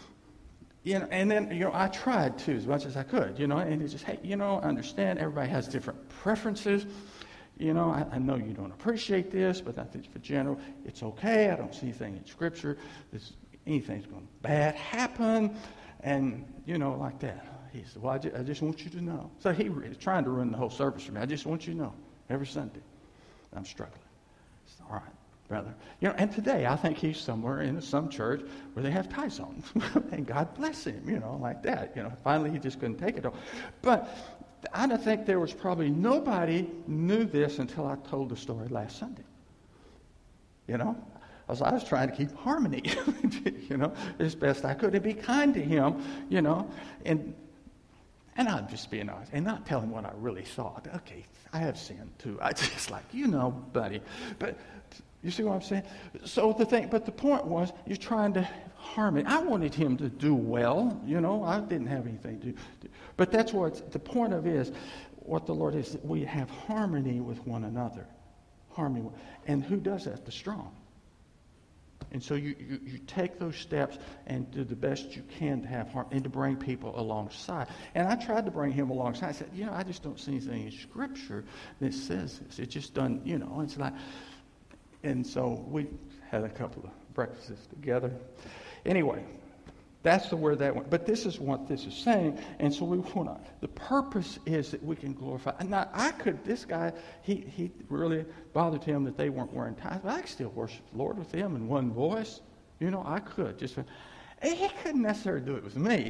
then, I tried to as much as I could, and it's just, hey, I understand everybody has different preferences. I know you don't appreciate this, but I think for general, it's okay. I don't see anything in Scripture. Anything's going to bad happen, and, like that. He said, well, I just want you to know. So he was trying to run the whole service for me. I just want you to know, every Sunday, I'm struggling. Said, all right, brother. And today, I think he's somewhere in some church where they have ties on. And God bless him, like that. Finally, he just couldn't take it all. But I don't think there was probably nobody knew this until I told the story last Sunday. I was trying to keep harmony, as best I could, and be kind to him, and I'm just being honest, and not telling what I really thought. Okay, I have sinned too. I just like, buddy. But you see what I'm saying? So the point was, you're trying to harmony. I wanted him to do well, I didn't have anything to do. But that's what the point of is, what the Lord is, that we have harmony with one another. Harmony. And who does that? The strong. And so you take those steps and do the best you can to have harmony and to bring people alongside. And I tried to bring him alongside. I said, I just don't see anything in Scripture that says this. It's just done, it's like, and so we had a couple of breakfasts together. Anyway, that's where that went. But this is what this is saying. And so we want to, the purpose is that we can glorify. And now this guy, he really bothered him that they weren't wearing ties. But I could still worship the Lord with them in one voice. I could. He couldn't necessarily do it with me,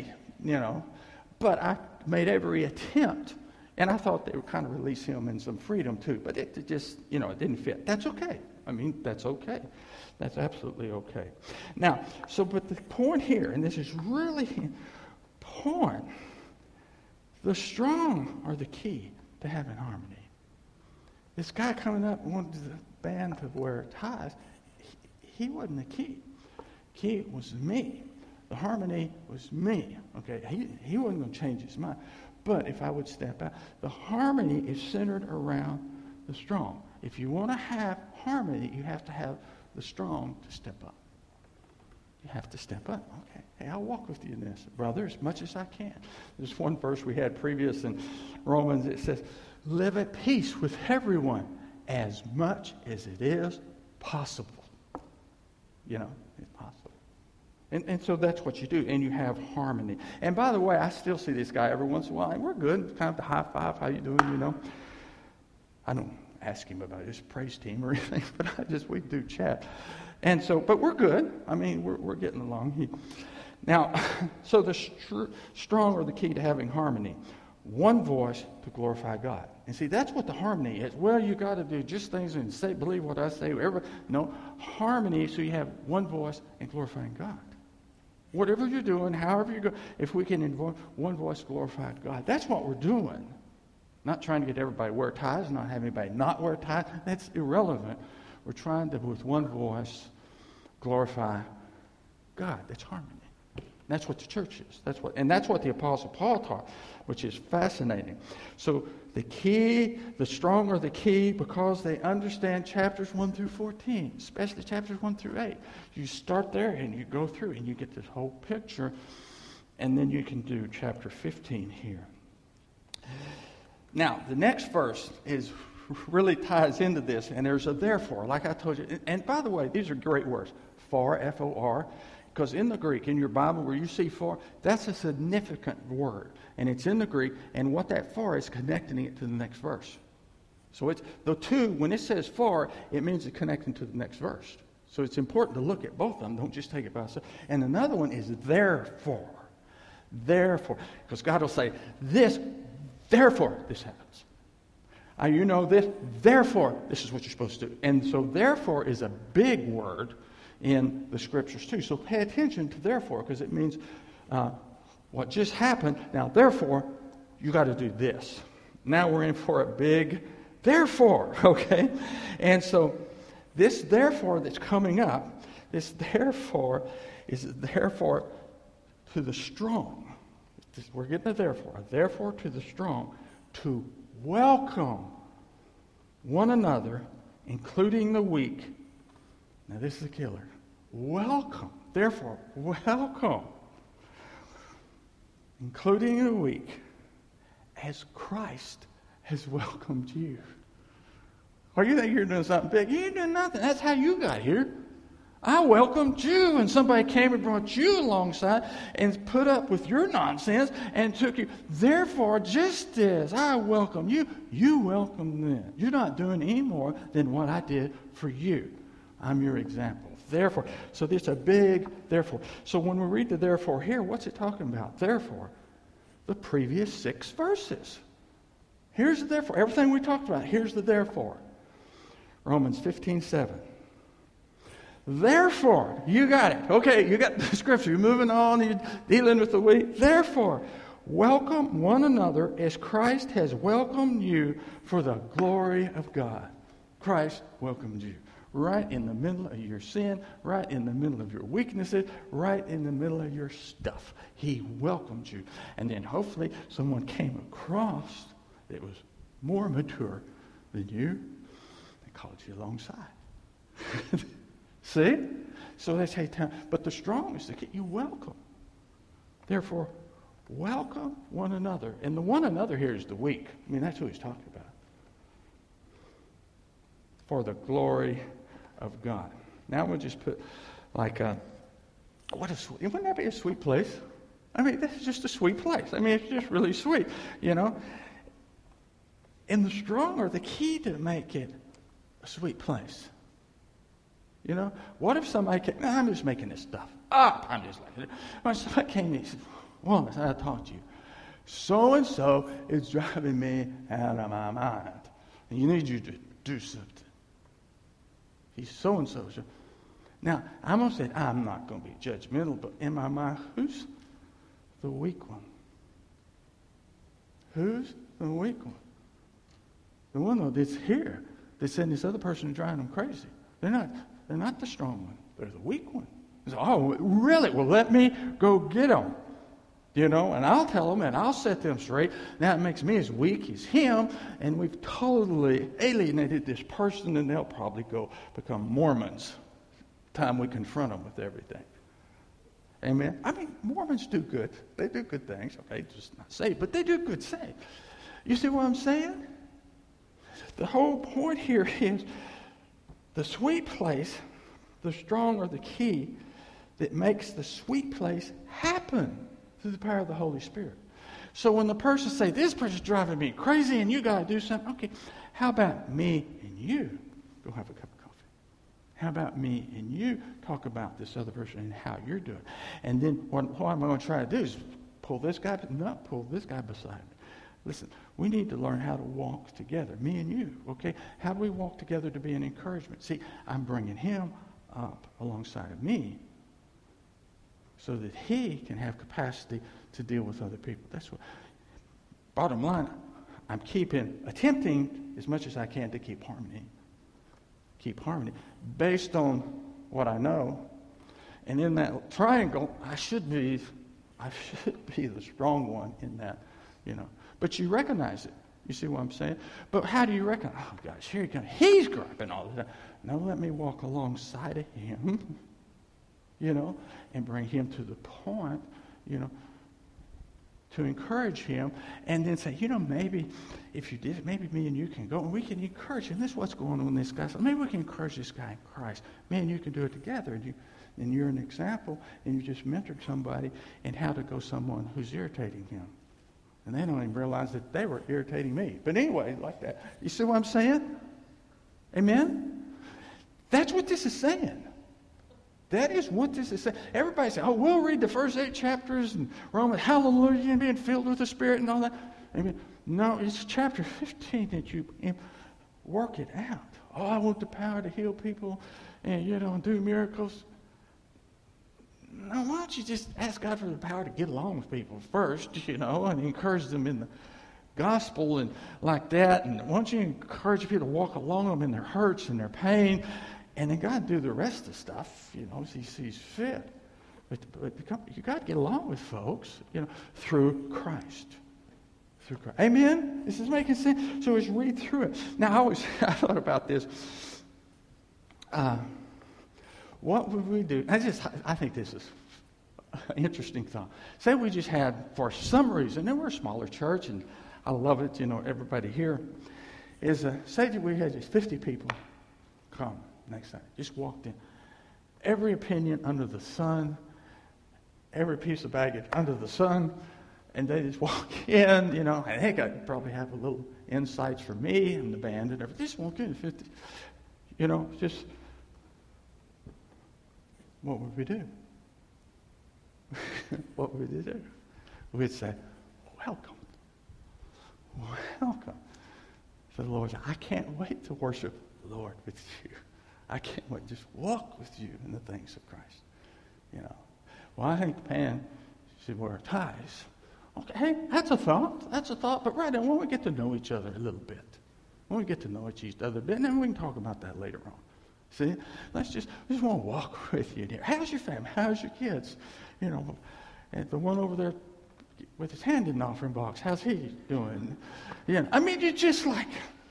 But I made every attempt. And I thought they would kind of release him in some freedom too. But it just, it didn't fit. That's okay. That's okay. That's absolutely okay. Now, but the point here, and this is really important, the strong are the key to having harmony. This guy coming up wanted the band to wear ties. He wasn't the key. Key was me. The harmony was me. Okay, he wasn't going to change his mind. But if I would step out, the harmony is centered around the strong. If you want to have harmony, you have to have the strong to step up. You have to step up. Okay. Hey, I'll walk with you in this, brother, as much as I can. There's one verse we had previous in Romans. It says, live at peace with everyone as much as it is possible. It's possible. And so that's what you do, and you have harmony. And by the way, I still see this guy every once in a while, and we're good. Kind of the high five, how you doing, I don't ask him about his praise team or anything, but we do chat. And so, but we're good. We're getting along. Now, so the strong are the key to having harmony. One voice to glorify God. And see, that's what the harmony is. Well, you got to do just things and believe what I say. No, harmony, so you have one voice and glorifying God. Whatever you're doing, however you go, if we can invoke one voice glorify God, that's what we're doing. Not trying to get everybody to wear ties, not having anybody not wear ties. That's irrelevant. We're trying to, with one voice, glorify God. That's harmony. That's what the church is. That's what the Apostle Paul taught, which is fascinating. So the strong are the key because they understand chapters 1 through 14, especially chapters 1 through 8. You start there and you go through and you get this whole picture, and then you can do chapter 15 here. Now, the next verse really ties into this, and there's a therefore, like I told you. And by the way, these are great words. For, F-O-R, Because in the Greek, in your Bible, where you see for, that's a significant word. And it's in the Greek, and what that for is connecting it to the next verse. So it's the two, when it says for, it means it's connecting to the next verse. So it's important to look at both of them. Don't just take it by itself. And another one is therefore. Therefore. Because God will say, this, therefore this happens. You know this, therefore this is what you're supposed to do. And so therefore is a big word in the Scriptures too. So pay attention to therefore, because it means what just happened. Now therefore, you got to do this. Now we're in for a big therefore, okay? And so this therefore that's coming up, this therefore is therefore to the strong. We're getting a therefore to the strong, to welcome one another, including the weak. Now this is the killer. Welcome. Therefore, welcome. Including the weak, as Christ has welcomed you. Or you think you're doing something big? You ain't doing nothing. That's how you got here. I welcomed you, and somebody came and brought you alongside and put up with your nonsense and took you. Therefore, just as I welcome you, you welcome them. You're not doing any more than what I did for you. I'm your example. Therefore. So there's a big therefore. So when we read the therefore here, what's it talking about? Therefore, the previous 6 verses. Here's the therefore. Everything we talked about, here's the therefore. Romans 15:7. Therefore, you got it. Okay, you got the scripture. You're moving on. You're dealing with the weak. Therefore, welcome one another as Christ has welcomed you for the glory of God. Christ welcomed you. Right in the middle of your sin, right in the middle of your weaknesses, right in the middle of your stuff. He welcomed you. And then hopefully someone came across that was more mature than you and called you alongside. See? So that's how you tell. But the strong is to get you welcome. Therefore, welcome one another. And the one another here is the weak. I mean, that's who he's talking about. For the glory of God. Now we'll just put like wouldn't that be a sweet place? I mean, this is just a sweet place. I mean, it's just really sweet, you know. And the strong are the key to make it a sweet place. You know, what if somebody came, I'm just making this stuff up. I'm just like it. When somebody came and said, woman, I talked to you. So-and-so is driving me out of my mind. And you need you to do something. He's so-and-so. Now, I'm going to say, I'm not going to be judgmental, but in my mind, who's the weak one? Who's the weak one? The one that's here, that's saying this other person is driving them crazy. They're not the strong one. They're the weak one. So, oh, really? Well, let me go get them. You know, and I'll tell them and I'll set them straight. Now it makes me as weak as him, and we've totally alienated this person, and they'll probably go become Mormons the time we confront them with everything. Amen? I mean, Mormons do good. They do good things. Okay, just not saved, but they do good things. You see what I'm saying? The whole point here is the sweet place, the strong are the key that makes the sweet place happen. Through the power of the Holy Spirit. So when the person say, this person's driving me crazy and you got to do something, okay, how about me and you go have a cup of coffee? How about me and you talk about this other person and how you're doing? And then what I'm going to try to do is pull this guy beside me. Listen, we need to learn how to walk together, me and you, okay? How do we walk together to be an encouragement? See, I'm bringing him up alongside of me, so that he can have capacity to deal with other people. That's what. Bottom line, I'm attempting as much as I can to keep harmony. Keep harmony based on what I know. And in that triangle, I should be the strong one in that, you know. But you recognize it. You see what I'm saying? But how do you recognize? Oh gosh, here he comes. He's griping all the time. Now let me walk alongside of him. You know, and bring him to the point, you know, to encourage him, and then say, maybe if you did, maybe me and you can go, and we can encourage him. This is what's going on in this guy. So maybe we can encourage this guy in Christ. Me and you can do it together. And you're an example, and you just mentored somebody in how to go someone who's irritating him. And they don't even realize that they were irritating me. But anyway, like that. You see what I'm saying? Amen? That's what this is saying. That is what this is saying. Everybody says, we'll read the first 8 chapters and Romans, hallelujah, and being filled with the Spirit and all that. Amen. No, it's chapter 15 that you work it out. I want the power to heal people and, do miracles. No, why don't you just ask God for the power to get along with people first, and encourage them in the gospel and like that. And why don't you encourage people to walk along them in their hurts and their pain, and then God do the rest of the stuff, as he sees fit. But you got to get along with folks, through Christ. Through Christ. Amen? This is making sense? So let's read through it. Now, I thought about this. What would we do? I think this is an interesting thought. Say we just had, for some reason, and we're a smaller church, and I love it, everybody here, say that we had just 50 people come next Sunday. Just walked in. Every opinion under the sun, every piece of baggage under the sun, and they just walk in, and they could probably have a little insights for me and the band and everything. Just walk in, 50, just... What would we do? What would we do? We'd say, welcome. Welcome. So the Lord said, I can't wait to worship the Lord with you. I can't wait to just walk with you in the things of Christ. Well, I think Pan should wear ties. Okay, hey, that's a thought. That's a thought. But right now, when we get to know each other a little bit, when we get to know each other a bit, and then we can talk about that later on. See, we just want to walk with you here. How's your family? How's your kids? And the one over there with his hand in the offering box, how's he doing? You're just like,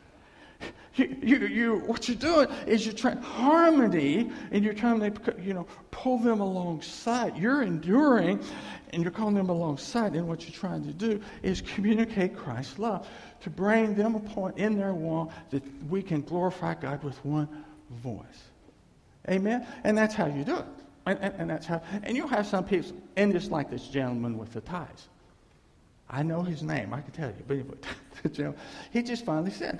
what you're doing is you're trying harmony, and you're trying to, pull them alongside. You're enduring, and you're calling them alongside. And what you're trying to do is communicate Christ's love to bring them a point in their walk that we can glorify God with one voice. Amen? And that's how you do it. And that's how, and you'll have some people, and just like this gentleman with the ties. I know his name, I can tell you, but he just finally said,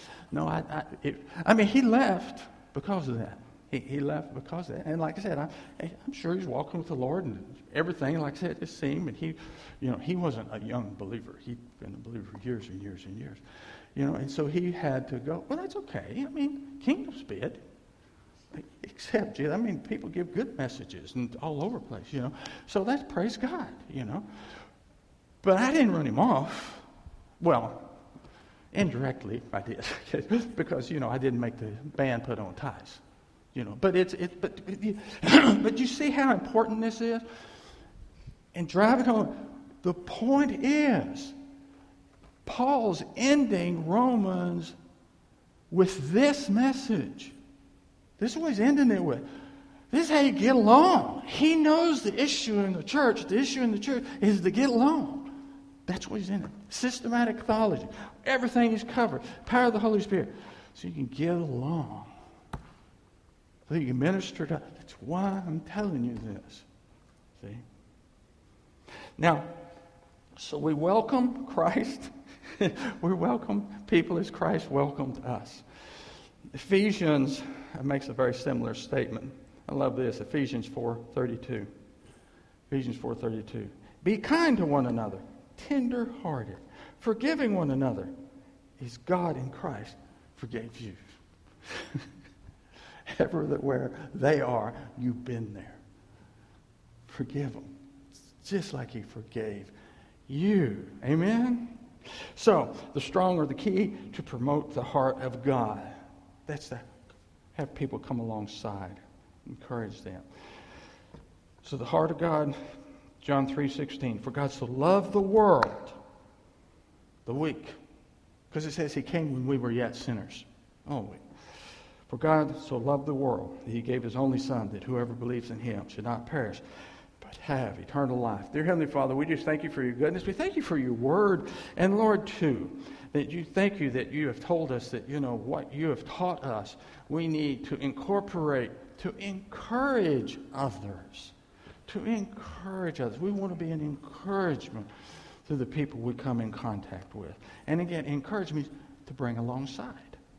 he left because of that. He left because of that. And like I said, I'm sure he's walking with the Lord and everything, like I said, it seemed, and he wasn't a young believer. He'd been a believer for years and years and years. And so he had to go, well, that's okay. Kingdom's big. Except, people give good messages and all over the place, So that's praise God, But I didn't run him off. Well, indirectly I did. Because, I didn't make the band put on ties. But but you see how important this is? And driving home, the point is, Paul's ending Romans with this message. This is what he's ending it with. This is how you get along. He knows the issue in the church. The issue in the church is to get along. That's what he's in it. Systematic theology. Everything is covered. Power of the Holy Spirit. So you can get along. So you can minister to. That's why I'm telling you this. See? Now, so we welcome Christ. We welcome people as Christ welcomed us. Ephesians makes a very similar statement. I love this. Ephesians 4:32. Ephesians 4:32. Be kind to one another, tender-hearted, forgiving one another, as God in Christ forgave you. Everywhere they are, you've been there. Forgive them, just like He forgave you. Amen? So, the strong are the key to promote the heart of God. That's to have people come alongside, encourage them. So the heart of God, John 3:16, for God so loved the world, the weak, because it says He came when we were yet sinners. Oh, weak. For God so loved the world that He gave His only Son, that whoever believes in Him should not perish, but but have eternal life. Dear Heavenly Father, we just thank you for your goodness. We thank you for your word. And Lord, too, thank you that you have told us that, what you have taught us, we need to incorporate, to encourage others. To encourage others. We want to be an encouragement to the people we come in contact with. And again, encourage me to bring alongside.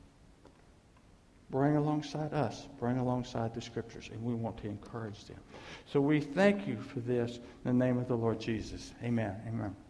Bring alongside us. Bring alongside the Scriptures. And we want to encourage them. So we thank you for this in the name of the Lord Jesus. Amen. Amen.